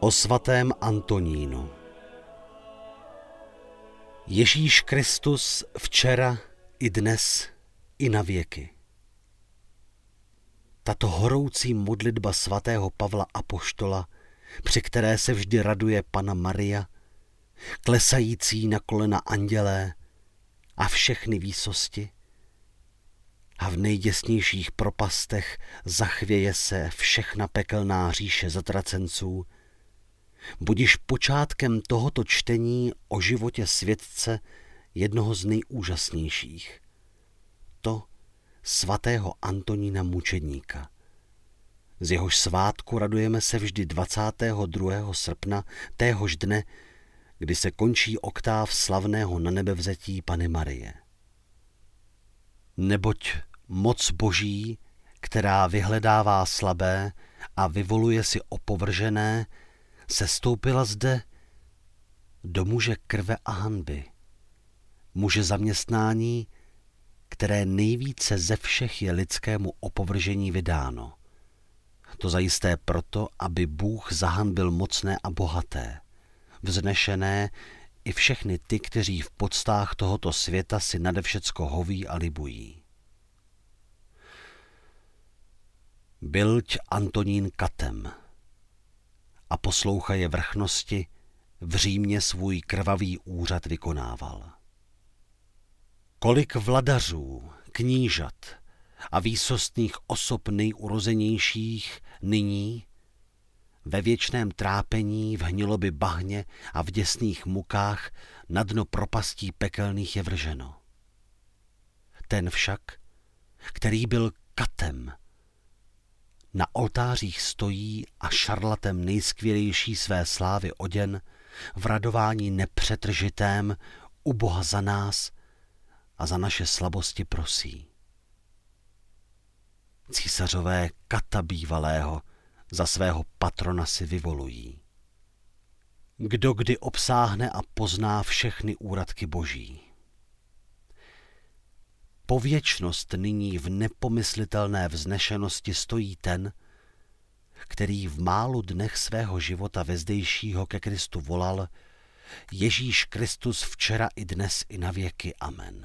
O svatém Antonínu. Ježíš Kristus včera i dnes i na věky. Tato horoucí modlitba svatého Pavla apoštola, při které se vždy raduje Panna Maria, klesající na kolena andělé a všechny výsosti, a v nejděsnějších propastech zachvěje se všechna pekelná říše zatracenců, budiž počátkem tohoto čtení o životě světce jednoho z nejúžasnějších, to svatého Antonína mučedníka. Z jehož svátku radujeme se vždy 22. srpna, téhož dne, kdy se končí oktáv slavného nanebevzetí Panny Marie. Neboť moc Boží, která vyhledává slabé a vyvoluje si opovržené, sestoupila zde do muže krve a hanby, muže zaměstnání, které nejvíce ze všech je lidskému opovržení vydáno. To zajisté proto, aby Bůh zahanbil mocné a bohaté, vznešené i všechny ty, kteří v poctách tohoto světa si nade všecko hoví a libují. Bylť Antonín katem a poslouchaje vrchnosti v Římě svůj krvavý úřad vykonával. Kolik vladařů, knížat a výsostných osob nejurozenějších nyní ve věčném trápení, v hniloby bahně a v děsných mukách na dno propastí pekelných je vrženo. Ten však, který byl katem, na oltářích stojí a šarlatem nejskvělejší své slávy oděn, v radování nepřetržitém u Boha za nás a za naše slabosti prosí. Císařové kata bývalého za svého patrona si vyvolují. Kdo kdy obsáhne a pozná všechny úradky Boží. Po věčnost nyní v nepomyslitelné vznešenosti stojí ten, který v málu dnech svého života vezdejšího ke Kristu volal: Ježíš Kristus včera i dnes i na věky. Amen.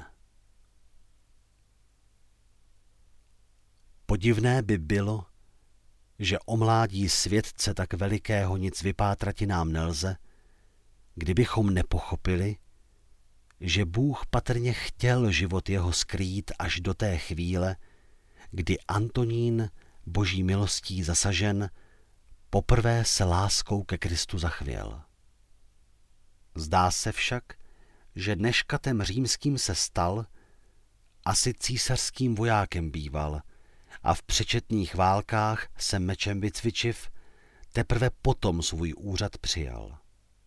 Podivné by bylo, že o mládí světce tak velikého nic vypátrati nám nelze, kdybychom nepochopili, že Bůh patrně chtěl život jeho skrýt až do té chvíle, kdy Antonín, Boží milostí zasažen, poprvé se láskou ke Kristu zachvěl. Zdá se však, že než katem římským se stal, asi císařským vojákem býval a v přečetných válkách se mečem vycvičiv, teprve potom svůj úřad přijal.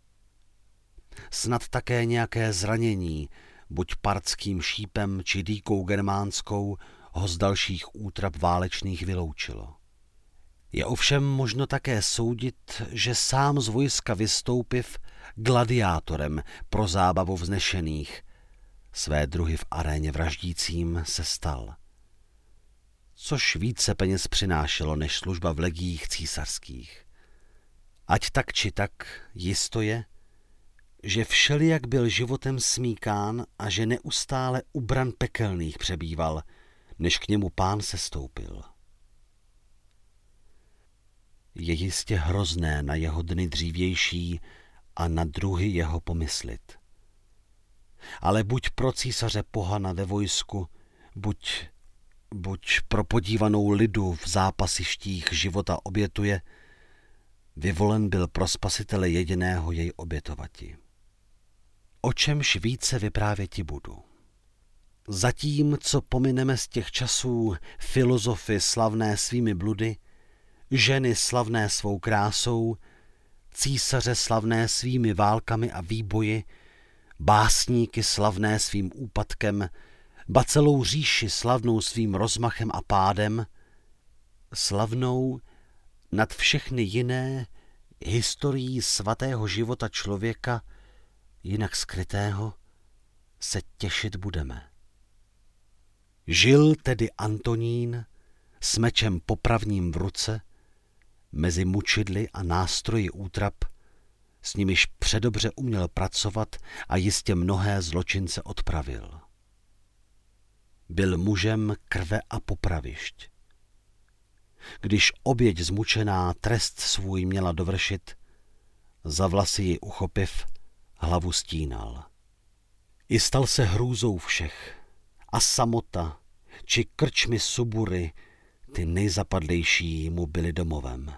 Snad také nějaké zranění, buď partským šípem či dýkou germánskou, ho z dalších útrap válečných vyloučilo. Je ovšem možno také soudit, že sám z vojska vystoupiv gladiátorem pro zábavu vznešených, své druhy v aréně vraždícím se stal. Což více peněz přinášelo než služba v legiích císařských. Ať tak či tak, jisto je, že všelijak byl životem smíkán a že neustále u bran pekelných přebýval, než k němu Pán sestoupil. Je jistě hrozné na jeho dny dřívější a na druhy jeho pomyslit. Ale buď pro císaře pohana ve vojsku, buď pro podívanou lidu v zápasištích života obětuje, vyvolen byl pro spasitele jediného jej obětovati. O čemž více vyprávěti budu. Zatím, co pomineme z těch časů filozofy slavné svými bludy, ženy slavné svou krásou, císaře slavné svými válkami a výboji, básníky slavné svým úpadkem, ba celou říši slavnou svým rozmachem a pádem, slavnou nad všechny jiné historií svatého života člověka, jinak skrytého, se těšit budeme. Žil tedy Antonín s mečem popravním v ruce Mezi mučidly a nástroji útrap, s nimiž předobře uměl pracovat a jistě mnohé zločince odpravil. Byl mužem krve a popravišť. Když oběť zmučená trest svůj měla dovršit, za vlasy ji uchopiv, hlavu stínal. I stal se hrůzou všech, a samota, či krčmy Subury, ty nejzapadlejší mu byly domovem.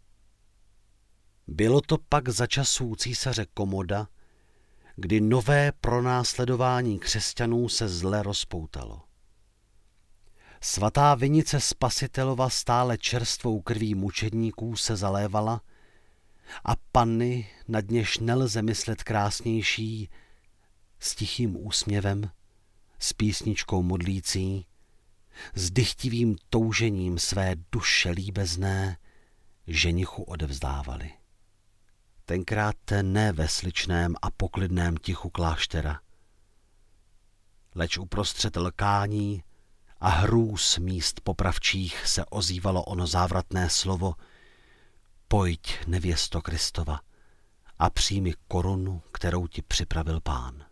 Bylo to pak za časů císaře Komoda, kdy nové pronásledování křesťanů se zle rozpoutalo. Svatá vinice Spasitelova stále čerstvou krví mučedníků se zalévala a panny, nad něž nelze myslet krásnější, s tichým úsměvem, s písničkou modlící, s dychtivým toužením své duše líbezné ženichu odevzdávali. Tenkrát ne ve sličném a poklidném tichu kláštera, leč uprostřed lkání a hrůz míst popravčích se ozývalo ono závratné slovo: Pojď, nevěsto Kristova, a přijmi korunu, kterou ti připravil Pán.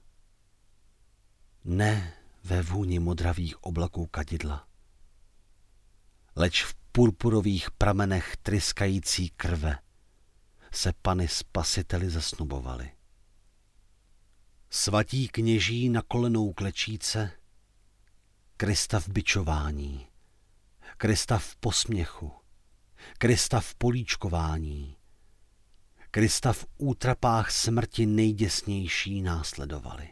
Ne ve vůni modravých oblaků kadidla, leč v purpurových pramenech tryskající krve se panny Spasiteli zasnubovaly. Svatí kněží na kolenou klečíce, Krista v bičování, Krista v posměchu, Krista v políčkování, Krista v útrapách smrti nejděsnější následovali.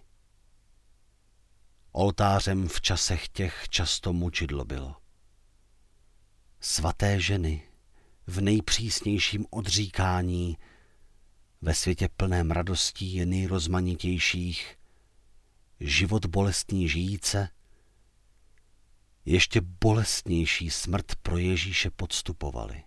Oltářem v časech těch často mučidlo bylo. Svaté ženy v nejpřísnějším odříkání, ve světě plném radostí nejrozmanitějších, život bolestný žijíce, ještě bolestnější smrt pro Ježíše podstupovali.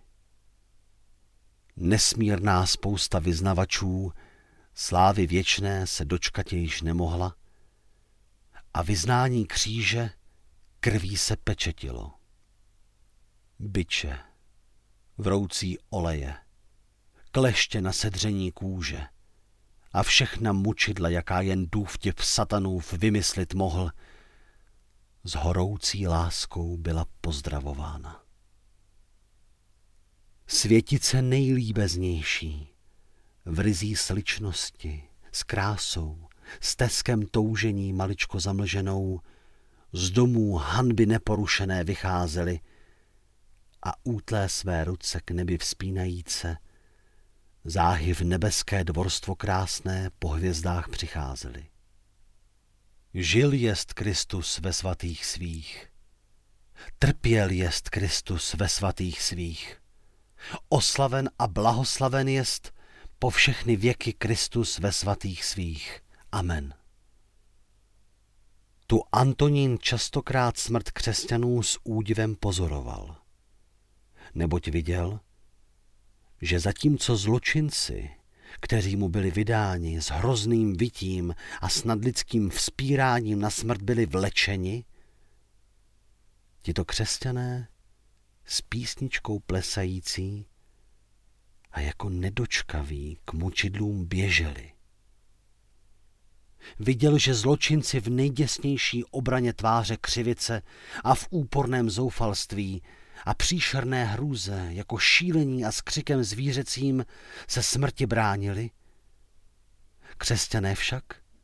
Nesmírná spousta vyznavačů slávy věčné se dočkat již nemohla a vyznání kříže krví se pečetilo. Biče, vroucí oleje, kleště na sedření kůže a všechna mučidla, jaká jen důvtip satanův vymyslit mohl, s horoucí láskou byla pozdravována. Světice nejlíbeznější, v ryzí sličnosti, s krásou, s teskem toužení maličko zamlženou, z domů hanby neporušené vycházely a útlé své ruce k nebi vzpínajíce, záhy v nebeské dvorstvo krásné po hvězdách přicházely. Žil jest Kristus ve svatých svých, trpěl jest Kristus ve svatých svých, oslaven a blahoslaven jest po všechny věky Kristus ve svatých svých. Amen. Tu Antonín častokrát smrt křesťanů s údivem pozoroval, neboť viděl, že zatímco zločinci, kteří mu byli vydáni s hrozným vytím a s nadlidským vzpíráním na smrt byli vlečeni, tito křesťané s písničkou plesající a jako nedočkaví k mučidlům běželi. Viděl, že zločinci v nejděsnější obraně tváře křivice a v úporném zoufalství a příšerné hrůze jako šílení a s křikem zvířecím se smrti bránili. Křesťané však,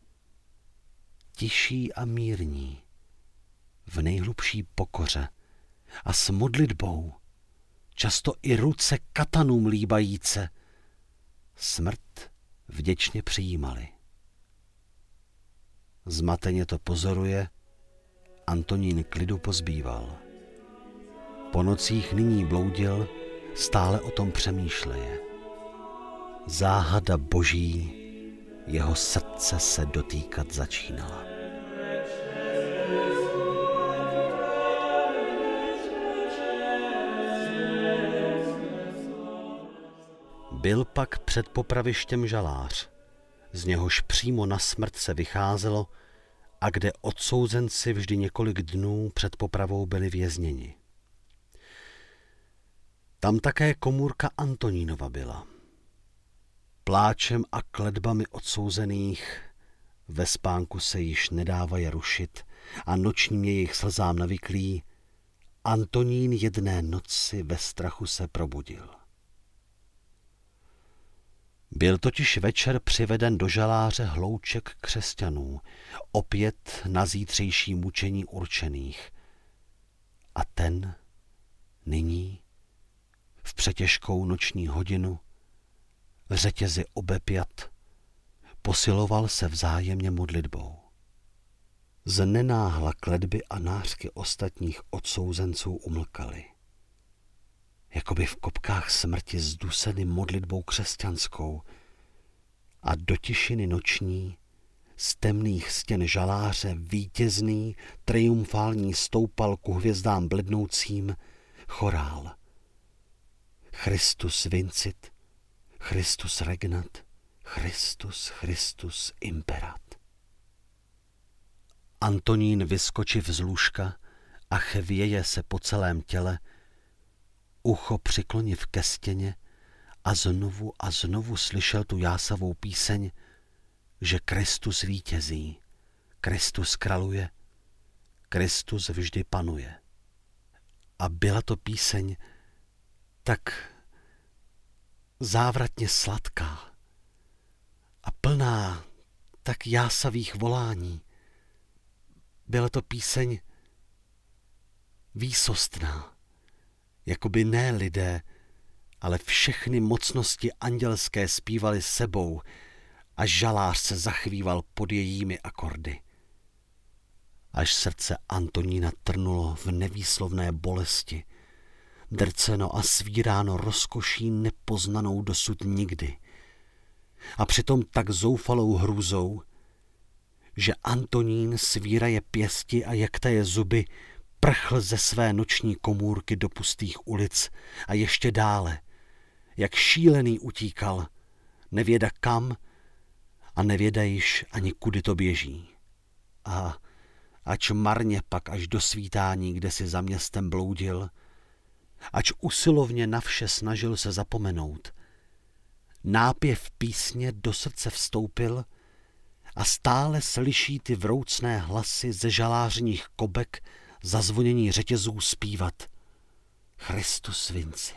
tiší a mírní, v nejhlubší pokoře a s modlitbou, často i ruce katanům líbajíce, smrt vděčně přijímali. Zmateně to pozoruje, Antonín klidu pozbýval. Po nocích nyní bloudil, stále o tom přemýšleje. Záhada boží jeho srdce se dotýkat začínala. Byl pak před popravištěm žalář, z něhož přímo na smrt se vycházelo a kde odsouzenci vždy několik dnů před popravou byli vězněni. Tam také komůrka Antonínova byla. Pláčem a kletbami odsouzených ve spánku se již nedávají rušit a nočním jejich slzám navyklý, Antonín jedné noci ve strachu se probudil. Byl totiž večer přiveden do žaláře hlouček křesťanů, opět na zítřejší mučení určených. A ten nyní, v přetěžkou noční hodinu, řetězy obepjat, posiloval se vzájemně modlitbou. Znenáhla kletby a nářky ostatních odsouzenců umlkaly. Jakoby v kopkách smrti zduseny modlitbou křesťanskou a do tišiny noční z temných stěn žaláře vítězný, triumfální stoupal ku hvězdám blednoucím chorál. Christus vincit, Christus regnat, Christus, Christus imperat. Antonín vyskočiv z lůžka a chvěje se po celém těle, ucho přikloniv ke stěně a znovu slyšel tu jásavou píseň, že Kristus vítězí, Kristus kraluje, Kristus vždy panuje. A byla to píseň tak závratně sladká a plná tak jásavých volání. Byla to píseň výsostná, jakoby ne lidé, ale všechny mocnosti andělské zpívaly sebou a žalář se zachvíval pod jejími akordy. Až srdce Antonína trnulo v nevýslovné bolesti, drceno a svíráno rozkoší nepoznanou dosud nikdy. A přitom tak zoufalou hrůzou, že Antonín svíraje pěsti a jaktaje zuby prchl ze své noční komůrky do pustých ulic a ještě dále, jak šílený utíkal, nevěda kam a nevěda již ani kudy to běží. A ač marně pak až do svítání, kde si za městem bloudil, ač usilovně na vše snažil se zapomenout, nápěv písně do srdce vstoupil a stále slyší ty vroucné hlasy ze žalářních kobek zazvonění řetězů zpívat Christus vinci.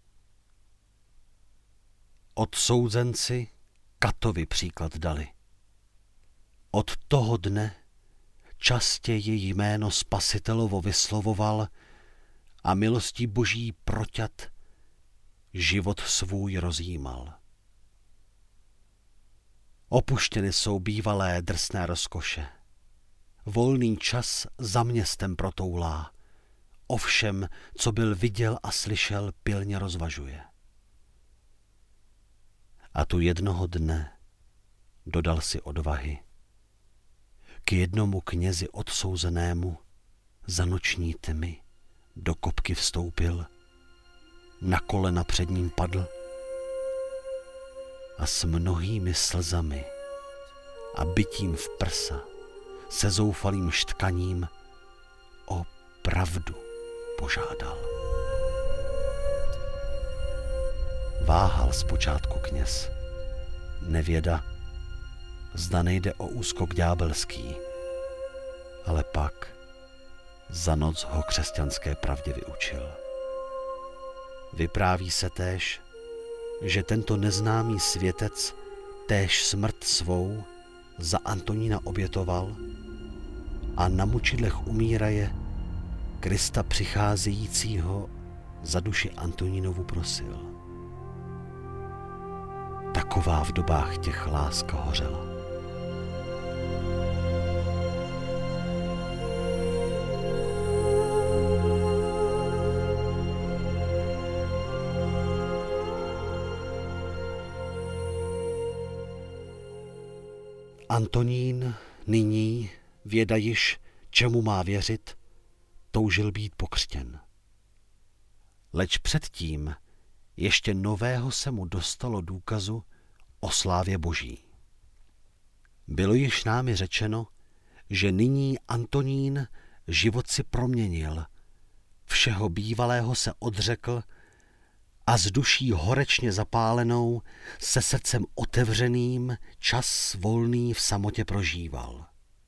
Odsouzenci Katovi příklad dali. Od toho dne častěji jméno Spasitelovo vyslovoval a milostí Boží proťat život svůj rozjímal. Opuštěny jsou bývalé drsné rozkoše. Volný čas za městem protoulá. O všem, co byl viděl a slyšel, pilně rozvažuje. A tu jednoho dne dodal si odvahy. K jednomu knězi odsouzenému za noční tmy do kopky vstoupil, na kolena před ním padl a s mnohými slzami a bitím v prsa se zoufalým štkaním o pravdu požádal. Váhal zpočátku kněz. Nevěda, zda nejde o úskok ďábelský, ale pak za noc ho křesťanské pravdě vyučil. Vypráví se též, že tento neznámý světec též smrt svou za Antonína obětoval a na mučidlech umíraje Krista přicházejícího za duši Antonínovu prosil. Taková v dobách těch láska hořela. Antonín nyní, věda již, čemu má věřit, toužil být pokřtěn. Leč předtím ještě nového se mu dostalo důkazu o slávě Boží. Bylo již námi řečeno, že nyní Antonín život si proměnil, všeho bývalého se odřekl a s duší horečně zapálenou, se srdcem otevřeným, čas volný v samotě prožíval.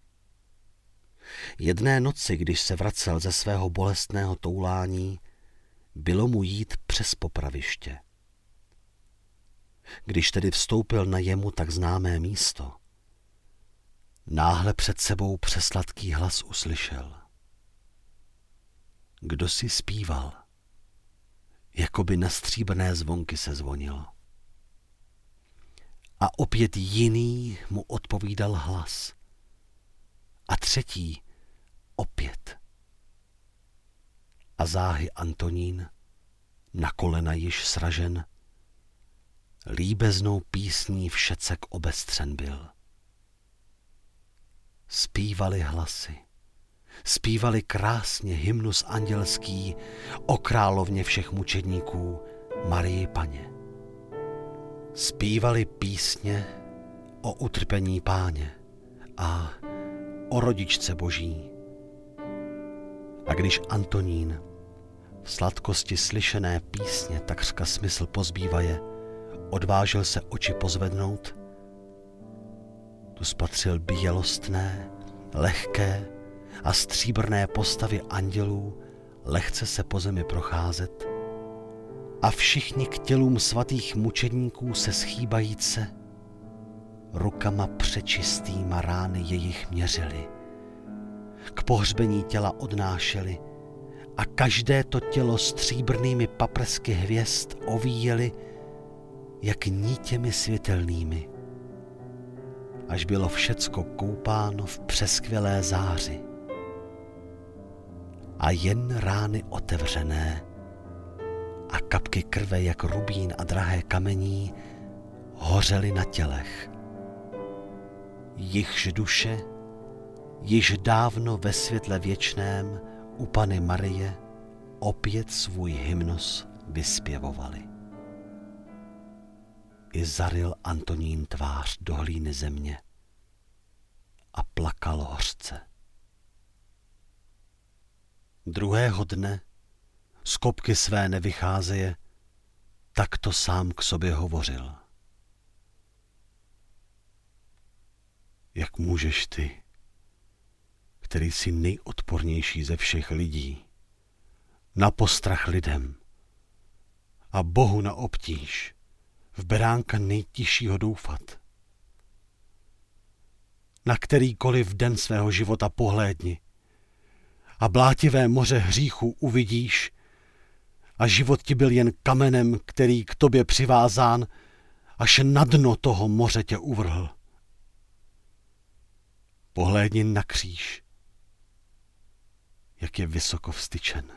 Jedné noci, když se vracel ze svého bolestného toulání, bylo mu jít přes popraviště. Když tedy vstoupil na jemu tak známé místo, náhle před sebou přesladký hlas uslyšel. Kdo si zpíval? Jakoby na stříbrné zvonky se zvonilo. A opět jiný mu odpovídal hlas. A třetí opět. A záhy Antonín, na kolena již sražen, líbeznou písní všecek obestřen byl. Zpívali hlasy. Zpívali krásně hymnus andělský o královně všech mučedníků, Marii Panně. Zpívali písně o utrpení Páně a o rodičce Boží. A když Antonín v sladkosti slyšené písně takřka smysl pozbývaje, odvážil se oči pozvednout, tu spatřil bělostné, lehké a stříbrné postavy andělů lehce se po zemi procházet a všichni k tělům svatých mučedníků se schýbajíce, rukama přečistýma rány jejich měřili, k pohřbení těla odnášeli a každé to tělo stříbrnými paprsky hvězd ovíjeli jak nítěmi světelnými, až bylo všecko koupáno v přeskvělé záři. A jen rány otevřené a kapky krve jak rubín a drahé kamení hořely na tělech. Jichž duše již dávno ve světle věčném u Panny Marie opět svůj hymnus vyspěvovali. I zaryl Antonín tvář do hlíny země a plakal hořce. Druhého dne z kopky své nevycházeje, tak to sám k sobě hovořil. Jak můžeš ty, který jsi nejodpornější ze všech lidí, na postrach lidem a Bohu na obtíž, v beránka nejtižšího doufat? Na kterýkoliv den svého života pohlédni a blátivé moře hříchu uvidíš a život ti byl jen kamenem, který k tobě přivázán, až na dno toho moře tě uvrhl. Pohlédni na kříž, jak je vysoko vztyčen.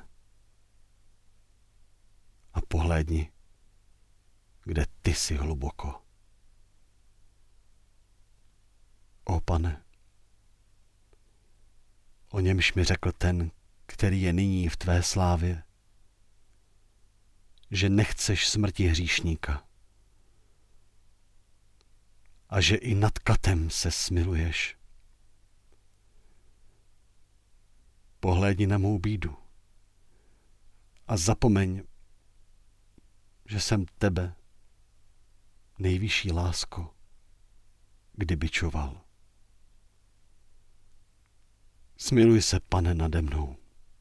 A pohlédni, kde ty jsi hluboko. O Pane, o němž mi řekl ten, který je nyní v tvé slávě, že nechceš smrti hříšníka a že i nad katem se smiluješ. Pohlédni na mou bídu a zapomeň, že jsem tebe, nejvyšší lásko, kdy bičoval. Smiluj se, Pane, nade mnou.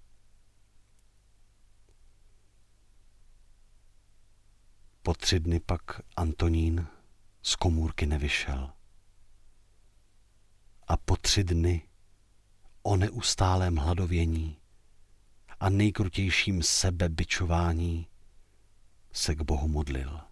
Po 3 dny pak Antonín z komůrky nevyšel. A po 3 dny o neustálém hladovění a nejkrutějším sebebičování se k Bohu modlil.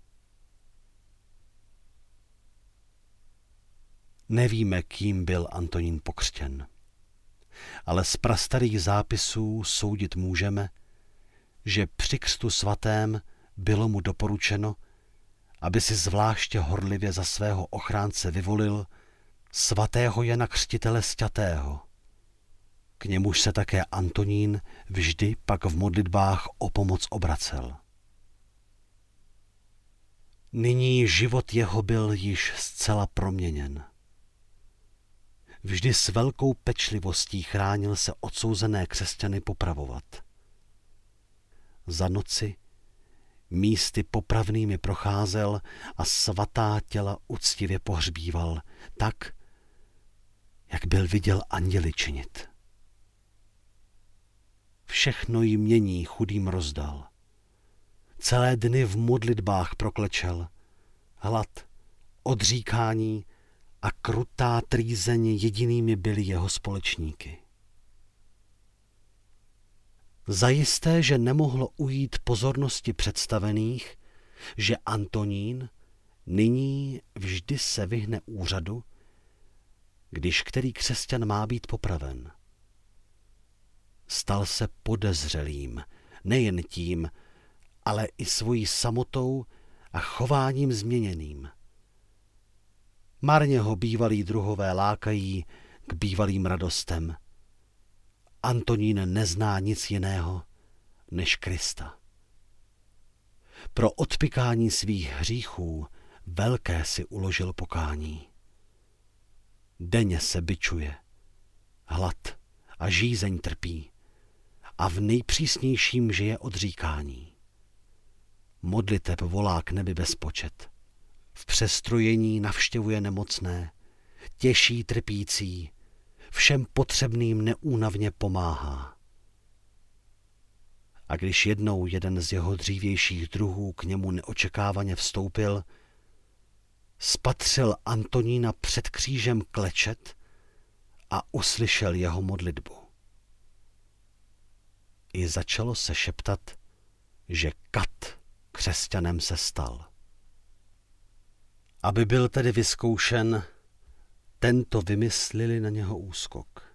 Nevíme, kým byl Antonín pokřtěn, ale z prastarých zápisů soudit můžeme, že při křtu svatém bylo mu doporučeno, aby si zvláště horlivě za svého ochránce vyvolil svatého Jana Křtitele Sťatého. K němuž se také Antonín vždy pak v modlitbách o pomoc obracel. Nyní život jeho byl již zcela proměněn. Vždy s velkou pečlivostí chránil se odsouzené křesťany popravovat. Za noci místy popravnými procházel a svatá těla uctivě pohřbíval, tak, jak byl viděl anděli činit. Všechno jmění chudým rozdal. Celé dny v modlitbách proklečel. Hlad, odříkání a krutá trýzeň jedinými byli jeho společníky. Zajisté, že nemohlo ujít pozornosti představených, že Antonín nyní vždy se vyhne úřadu, když který křesťan má být popraven. Stal se podezřelým, nejen tím, ale i svojí samotou a chováním změněným. Marně ho bývalí druhové lákají k bývalým radostem. Antonín nezná nic jiného než Krista. Pro odpykání svých hříchů velké si uložil pokání. Denně se bičuje, hlad a žízeň trpí a v nejpřísnějším žije odříkání. Modliteb volá k nebi bezpočet. V přestrojení navštěvuje nemocné, těší trpící, všem potřebným neúnavně pomáhá. A když jednou jeden z jeho dřívějších druhů k němu neočekávaně vstoupil, spatřil Antonína před křížem klečet a uslyšel jeho modlitbu. I začalo se šeptat, že kat křesťanem se stal. Aby byl tedy vyzkoušen, tento vymyslili na něho úskok.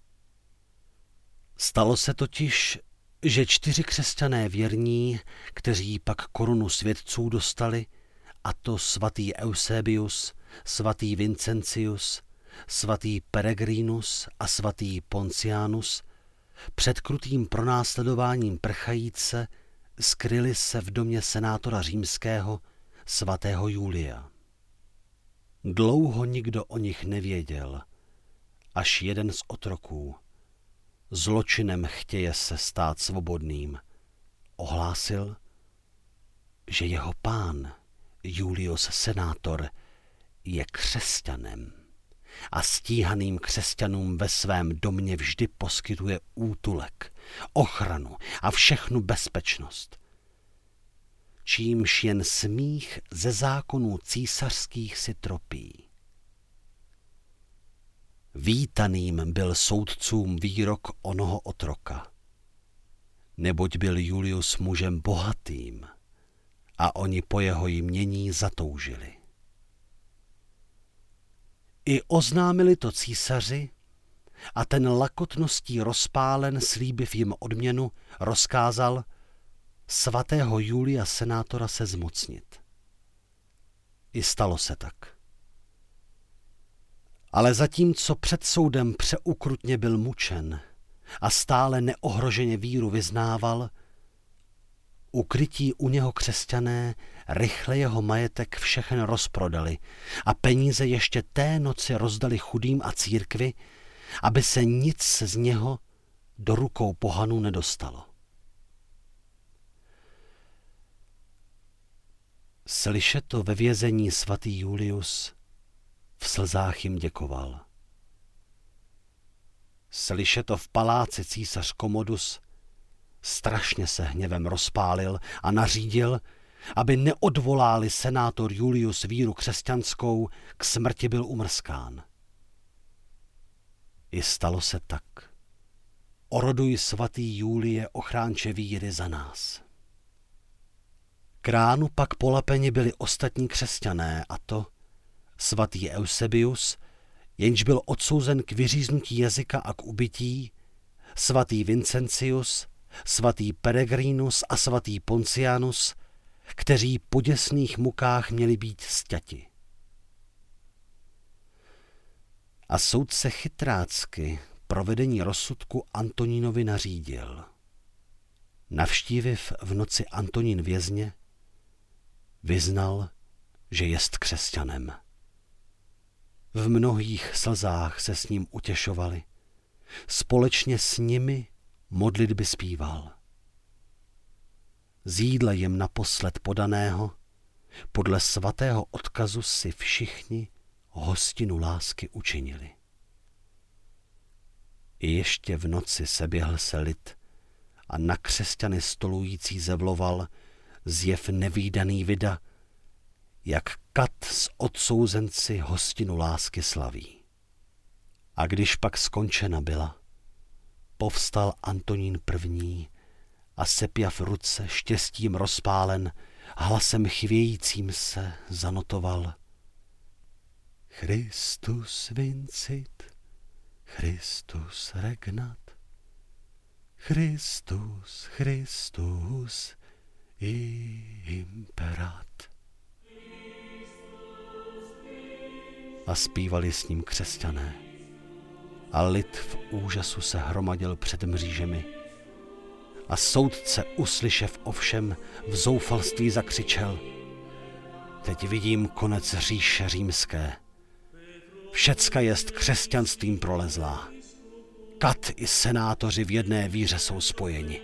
Stalo se totiž, že 4 křesťané věrní, kteří pak korunu svědců dostali, a to svatý Eusebius, svatý Vincencius, svatý Peregrinus a svatý Poncianus, před krutým pronásledováním prchajíce skryli se v domě senátora římského svatého Julia. Dlouho nikdo o nich nevěděl, až jeden z otroků, zločinem chtěje se stát svobodným, ohlásil, že jeho pán Julius senátor je křesťanem a stíhaným křesťanům ve svém domě vždy poskytuje útulek, ochranu a všechnu bezpečnost, čímž jen smích ze zákonů císařských si tropí. Vítaným byl soudcům výrok onoho otroka, neboť byl Julius mužem bohatým a oni po jeho jmění zatoužili. I oznámili to císaři a ten lakotností rozpálen, slíbiv jim odměnu, rozkázal svatého Julia senátora se zmocnit. I stalo se tak. Ale zatímco před soudem přeukrutně byl mučen a stále neohroženě víru vyznával, ukrytí u něho křesťané rychle jeho majetek všechen rozprodali a peníze ještě té noci rozdali chudým a církvi, aby se nic z něho do rukou pohanů nedostalo. Slyšet to ve vězení svatý Julius v slzách jim děkoval. Slyšet to v paláci císař Commodus strašně se hněvem rozpálil a nařídil, aby neodvoláli senátor Julius víru křesťanskou, k smrti byl umrskán. I stalo se tak. Oroduj svatý Julie, ochránče víry za nás. K ránu pak polapeni byli ostatní křesťané, a to svatý Eusebius, jenž byl odsouzen k vyříznutí jazyka a k ubytí, svatý Vincencius, svatý Peregrinus a svatý Poncianus, kteří po děsných mukách měli být sťati. A soudce chytrácky provedení rozsudku Antonínovi nařídil. Navštíviv v noci Antonín vězně, vyznal, že jest křesťanem. V mnohých slzách se s ním utěšovali. Společně s nimi modlitby zpíval. z jídla jim naposled podaného, podle svatého odkazu si všichni hostinu lásky učinili. I ještě v noci seběhl se lid a na křesťany stolující zevloval zjev nevídaný vida, jak kat s odsouzenci hostinu lásky slaví. A když pak skončena byla, povstal Antonín první a sepjav ruce štěstím rozpálen, hlasem chvějícím se zanotoval: Christus vincit, Christus regnat, Christus, Christus imperat. A zpívali s ním křesťané. A lid v úžasu se hromadil před mřížemi. A soudce, uslyšev ovšem, v zoufalství zakřičel: Teď vidím konec říše římské. Všecka jest křesťanstvím prolezlá. Kat i senátoři v jedné víře jsou spojeni.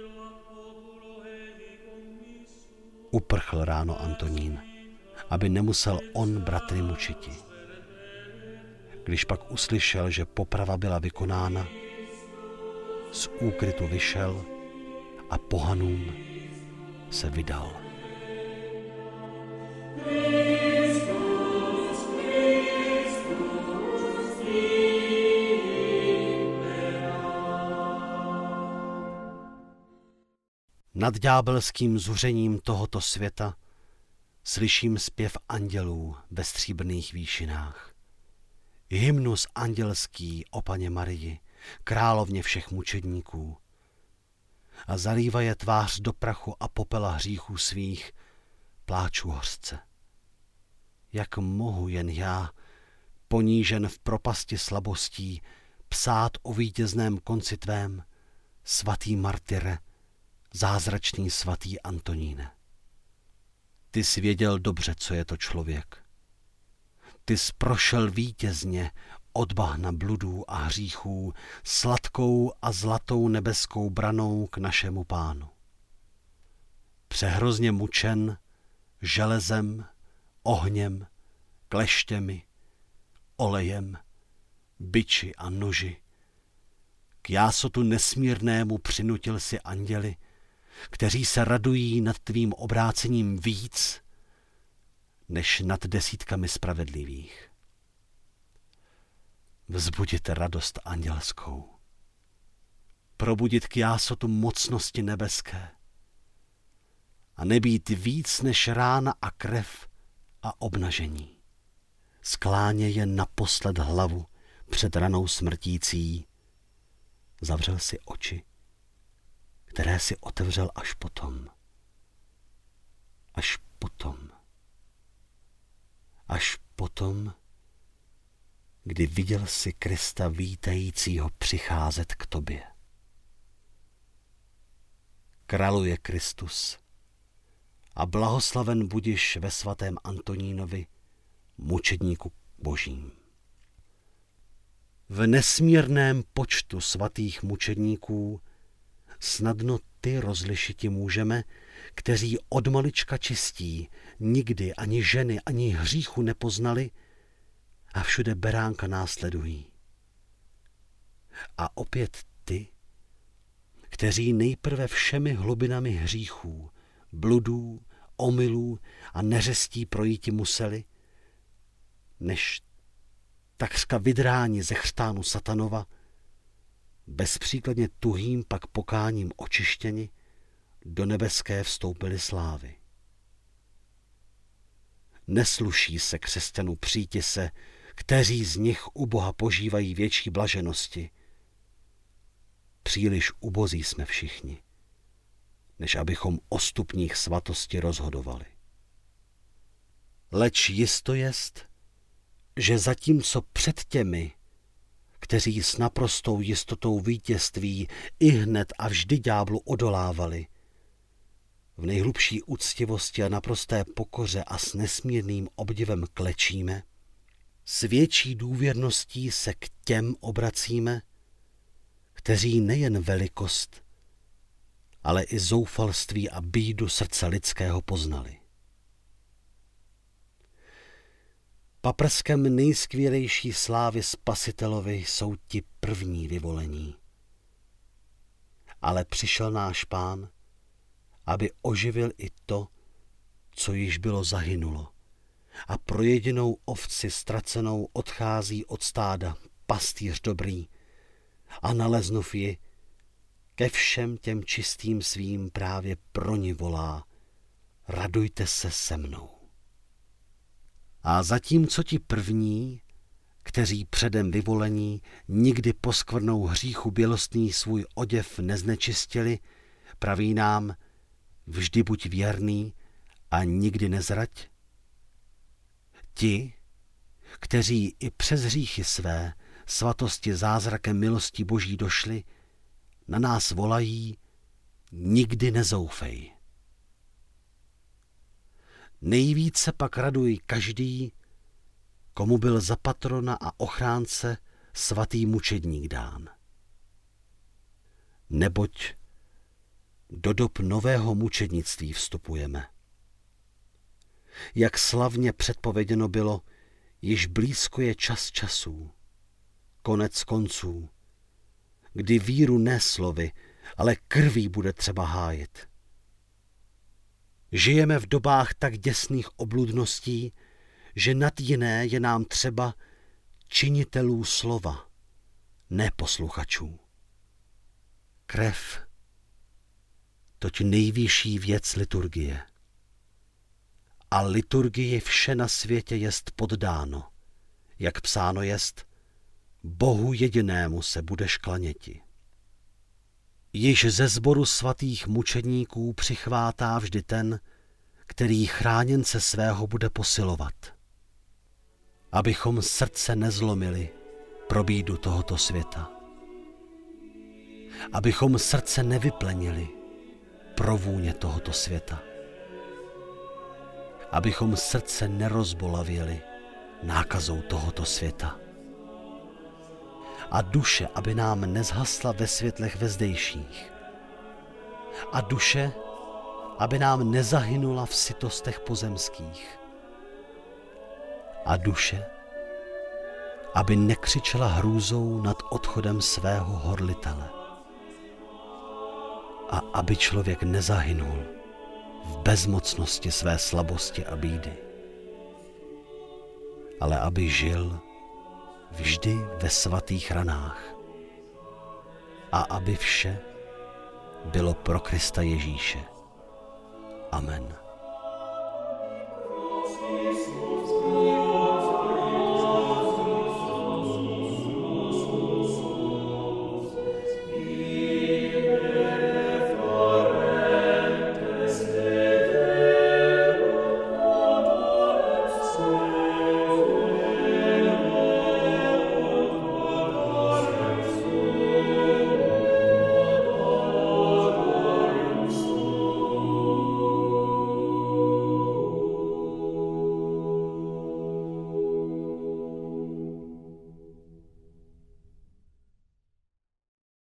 Uprchl ráno Antonín, aby nemusel on bratry mučiti. Když pak uslyšel, že poprava byla vykonána, z úkrytu vyšel a pohanům se vydal. Nad ďábelským zuřením tohoto světa slyším zpěv andělů ve stříbrných výšinách. Hymnus andělský o Panně Marii, královně všech mučedníků. A zalívá je tvář do prachu a popela hříchů svých, pláču hořce. Jak mohu jen já, ponížen v propasti slabostí, psát o vítězném konci tvém, svatý martyre, zázračný svatý Antoníne. Ty jsi věděl dobře, co je to člověk. Ty jsi prošel vítězně od bahna bludů a hříchů sladkou a zlatou nebeskou branou k našemu Pánu. Přehrozně mučen železem, ohněm, kleštěmi, olejem, biči a noži, k jásotu nesmírnému přinutil si anděli, kteří se radují nad tvým obrácením víc, než nad desítkami spravedlivých. Vzbudit radost andělskou, probudit k jásotu mocnosti nebeské a nebýt víc než rána a krev a obnažení. Skláně je naposled hlavu před ranou smrtící, zavřel si oči, které si otevřel až potom. Až potom. Až potom, kdy viděl si Krista vítajícího přicházet k tobě. Králuje Kristus a blahoslaven budiš ve svatém Antonínovi, mučedníku božím. V nesmírném počtu svatých mučedníků snadno ty rozlišiti můžeme, kteří od malička čistí, nikdy ani ženy, ani hříchu nepoznali a všude beránka následují. A opět ty, kteří nejprve všemi hlubinami hříchů, bludů, omylů a neřestí projíti museli, než takřka vydráni ze chřtánu satanova, bezpříkladně tuhým pak pokáním očištěni, do nebeské vstoupili slávy. Nesluší se křesťanů přijti se, kteří z nich u Boha požívají větší blaženosti. Příliš ubozí jsme všichni, než abychom o stupních svatosti rozhodovali. Leč jisto jest, že zatímco před těmi, kteří s naprostou jistotou vítězství ihned a vždy ďáblu odolávali, v nejhlubší úctivosti a naprosté pokoře a s nesmírným obdivem klečíme, s větší důvěrností se k těm obracíme, kteří nejen velikost, ale i zoufalství a bídu srdce lidského poznali. Paprskem nejskvělejší slávy Spasitelovi jsou ti první vyvolení. Ale přišel náš Pán, aby oživil i to, co již bylo zahynulo, a pro jedinou ovci ztracenou odchází od stáda pastýř dobrý a naleznув ji, ke všem těm čistým svým právě pro ni volá: radujte se se mnou. A zatímco ti první, kteří předem vyvolení nikdy poskvrnou hříchu bělostný svůj oděv neznečistili, praví nám: vždy buď věrný a nikdy nezrať. Ti, kteří i přes hříchy své svatosti zázrakem milosti Boží došli, na nás volají: nikdy nezoufej. Nejvíce pak raduj každý, komu byl za patrona a ochránce svatý mučedník dán. Neboť do dob nového mučednictví vstupujeme. Jak slavně předpověděno bylo, již blízko je čas časů, konec konců, kdy víru ne slovy, ale krví bude třeba hájit. Žijeme v dobách tak děsných obludností, že nad jiné je nám třeba činitelů slova, ne posluchačů. Krev, toť nejvyšší věc liturgie. A liturgii vše na světě jest poddáno, jak psáno jest: Bohu jedinému se budeš klaněti. Již ze sboru svatých mučedníků přichvátá vždy ten, který chráněnce svého bude posilovat. Abychom srdce nezlomili pro bídu tohoto světa. Abychom srdce nevyplenili pro vůně tohoto světa. Abychom srdce nerozbolavěli nákazou tohoto světa. A duše, aby nám nezhasla ve světlech vezdejších. A duše, aby nám nezahynula v sytostech pozemských. A duše, aby nekřičela hrůzou nad odchodem svého horlitele. A aby člověk nezahynul v bezmocnosti své slabosti a bídy, ale aby žil vždy ve svatých ranách a aby vše bylo pro Krista Ježíše. Amen.